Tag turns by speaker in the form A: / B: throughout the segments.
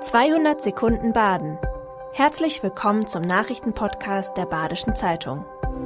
A: 200 Sekunden Baden. Herzlich willkommen zum Nachrichtenpodcast der Badischen Zeitung.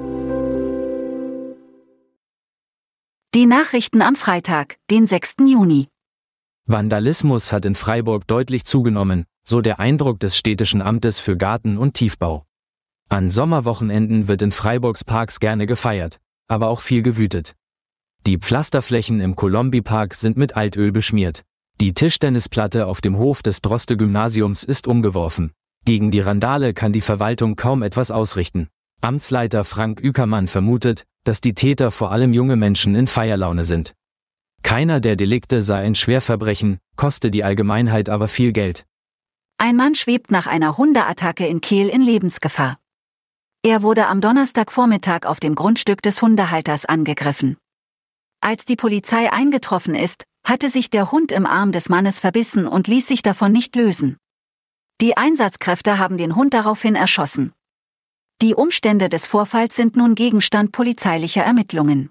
B: Die Nachrichten am Freitag, den 6. Juni.
C: Vandalismus hat in Freiburg deutlich zugenommen, so der Eindruck des städtischen Amtes für Garten- und Tiefbau. An Sommerwochenenden wird in Freiburgs Parks gerne gefeiert, aber auch viel gewütet. Die Pflasterflächen im Kolombi-Park sind mit Altöl beschmiert. Die Tischtennisplatte auf dem Hof des Droste-Gymnasiums ist umgeworfen. Gegen die Randale kann die Verwaltung kaum etwas ausrichten. Amtsleiter Frank Ueckermann vermutet, dass die Täter vor allem junge Menschen in Feierlaune sind. Keiner der Delikte sei ein Schwerverbrechen, koste die Allgemeinheit aber viel Geld.
B: Ein Mann schwebt nach einer Hundeattacke in Kehl in Lebensgefahr. Er wurde am Donnerstagvormittag auf dem Grundstück des Hundehalters angegriffen. Als die Polizei eingetroffen ist, hatte sich der Hund im Arm des Mannes verbissen und ließ sich davon nicht lösen. Die Einsatzkräfte haben den Hund daraufhin erschossen. Die Umstände des Vorfalls sind nun Gegenstand polizeilicher Ermittlungen.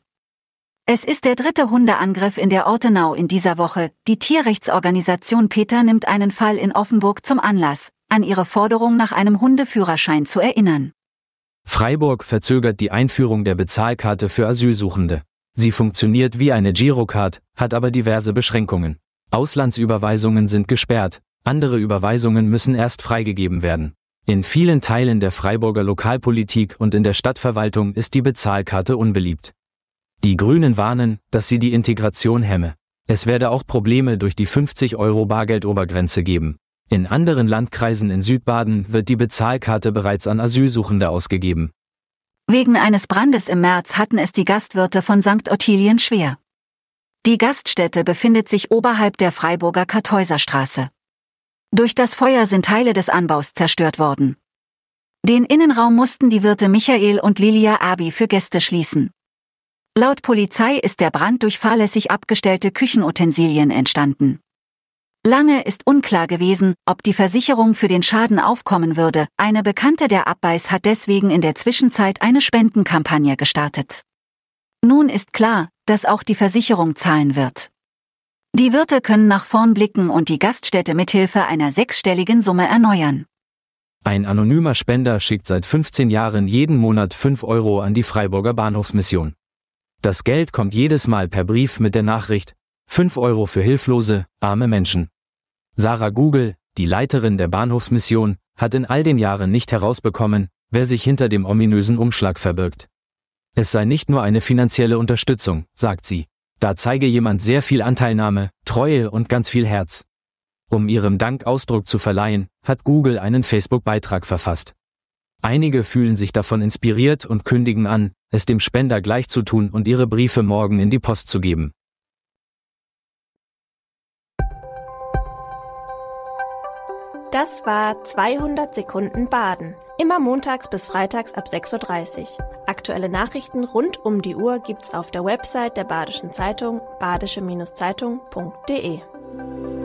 B: Es ist der dritte Hundeangriff in der Ortenau in dieser Woche. Die Tierrechtsorganisation PETA nimmt einen Fall in Offenburg zum Anlass, an ihre Forderung nach einem Hundeführerschein zu erinnern.
C: Freiburg verzögert die Einführung der Bezahlkarte für Asylsuchende. Sie funktioniert wie eine Girocard, hat aber diverse Beschränkungen. Auslandsüberweisungen sind gesperrt, andere Überweisungen müssen erst freigegeben werden. In vielen Teilen der Freiburger Lokalpolitik und in der Stadtverwaltung ist die Bezahlkarte unbeliebt. Die Grünen warnen, dass sie die Integration hemme. Es werde auch Probleme durch die 50 € Bargeldobergrenze geben. In anderen Landkreisen in Südbaden wird die Bezahlkarte bereits an Asylsuchende ausgegeben.
B: Wegen eines Brandes im März hatten es die Gastwirte von St. Ottilien schwer. Die Gaststätte befindet sich oberhalb der Freiburger Kartäuserstraße. Durch das Feuer sind Teile des Anbaus zerstört worden. Den Innenraum mussten die Wirte Michael und Lilia Abi für Gäste schließen. Laut Polizei ist der Brand durch fahrlässig abgestellte Küchenutensilien entstanden. Lange ist unklar gewesen, ob die Versicherung für den Schaden aufkommen würde. Eine Bekannte der Abbeiß hat deswegen in der Zwischenzeit eine Spendenkampagne gestartet. Nun ist klar, dass auch die Versicherung zahlen wird. Die Wirte können nach vorn blicken und die Gaststätte mithilfe einer 6-stelligen Summe erneuern.
C: Ein anonymer Spender schickt seit 15 Jahren jeden Monat 5 € an die Freiburger Bahnhofsmission. Das Geld kommt jedes Mal per Brief mit der Nachricht: 5 € für hilflose, arme Menschen. Sarah Google, die Leiterin der Bahnhofsmission, hat in all den Jahren nicht herausbekommen, wer sich hinter dem ominösen Umschlag verbirgt. Es sei nicht nur eine finanzielle Unterstützung, sagt sie. Da zeige jemand sehr viel Anteilnahme, Treue und ganz viel Herz. Um ihrem Dank Ausdruck zu verleihen, hat Google einen Facebook-Beitrag verfasst. Einige fühlen sich davon inspiriert und kündigen an, es dem Spender gleich zu tun und ihre Briefe morgen in die Post zu geben.
A: Das war 200 Sekunden Baden. Immer montags bis freitags ab 6:30 Uhr. Aktuelle Nachrichten rund um die Uhr gibt's auf der Website der Badischen Zeitung, badische-zeitung.de.